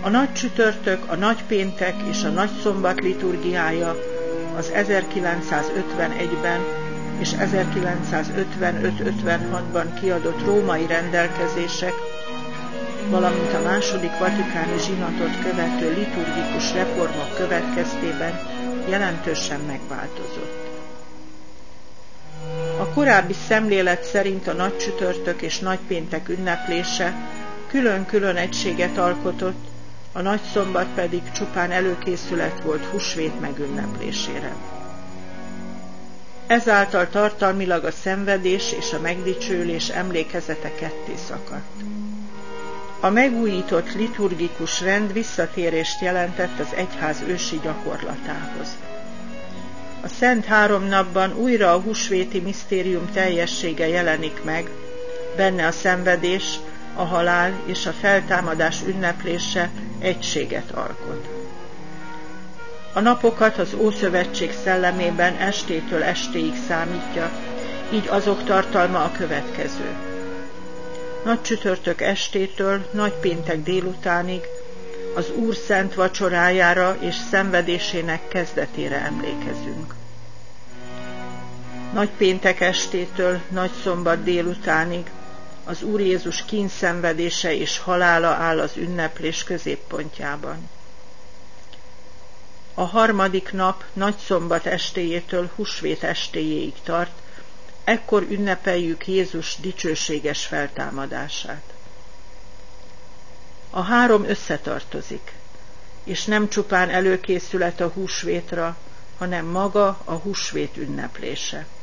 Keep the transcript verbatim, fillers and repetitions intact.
A nagy csütörtök, a nagy péntek és a nagy szombat liturgiája az ezerkilencszázötvenegyben és ezerkilencszázötvenöt-ötvenhatban kiadott római rendelkezések, valamint a második vatikáni zsinatot követő liturgikus reformok következtében jelentősen megváltozott. A korábbi szemlélet szerint a nagy csütörtök és nagy péntek ünneplése külön-külön egységet alkotott, a nagy szombat pedig csupán előkészület volt húsvét megünneplésére. Ezáltal tartalmilag a szenvedés és a megdicsőlés emlékezete ketté szakadt. A megújított liturgikus rend visszatérést jelentett az egyház ősi gyakorlatához. A Szent Háromnapban újra a húsvéti misztérium teljessége jelenik meg, benne a szenvedés, a halál és a feltámadás ünneplése egységet alkot. A napokat az Ószövetség szellemében estétől estéig számítja, így azok tartalma a következő. Nagy csütörtök estétől nagy péntek délutánig az Úr szent vacsorájára és szenvedésének kezdetére emlékezünk. Nagy péntek estétől nagy szombat délutánig az Úr Jézus kínszenvedése és halála áll az ünneplés középpontjában. A harmadik nap nagy szombat estéjétől húsvét estéjéig tart, ekkor ünnepeljük Jézus dicsőséges feltámadását. A három összetartozik, és nem csupán előkészület a húsvétra, hanem maga a húsvét ünneplése.